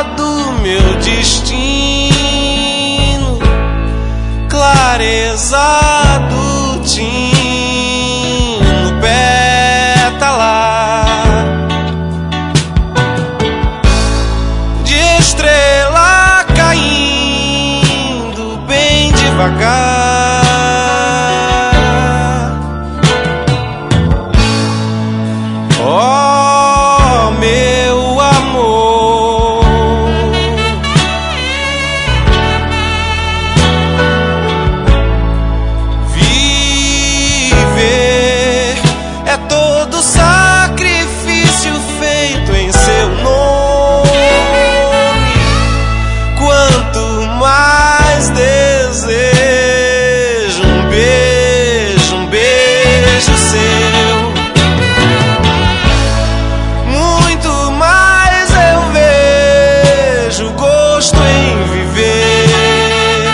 do meu destino, clareza do tino pétalas de estrela caindo bem devagar. Oh, meu amor, viver é todo sacrifício feito em seu nome. Quanto mais desejo um beijo seu, muito mais eu vejo gosto em viver,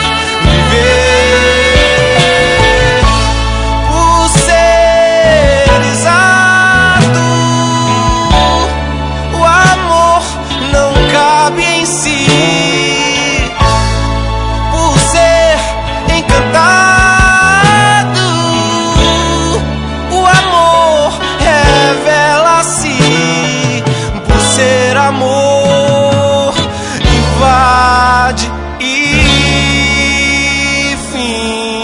viver. Por ser exato, o amor não cabe em si. Por ser encantado, o amor revela-se. Por ser amor, invade e fim.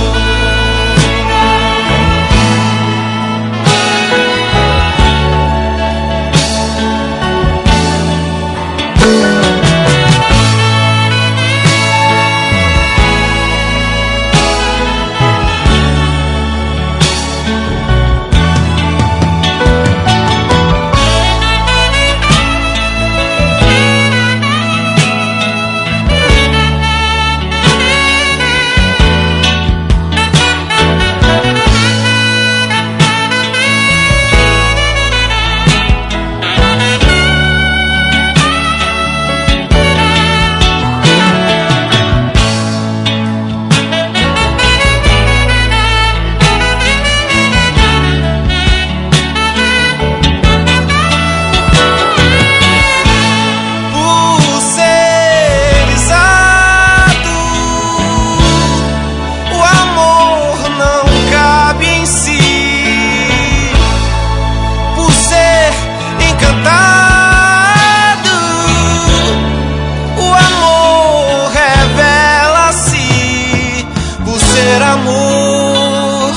Amor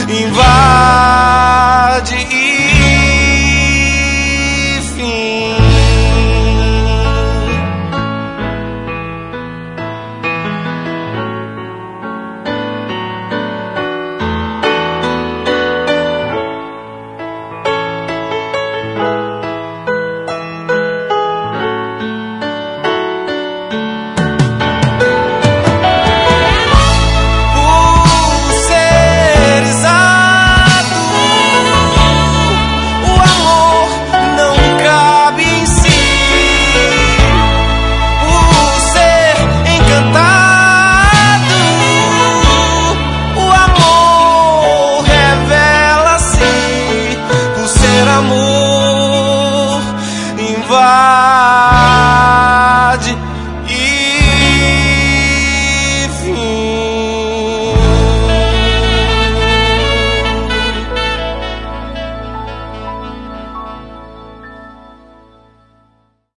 invade e fim. Amor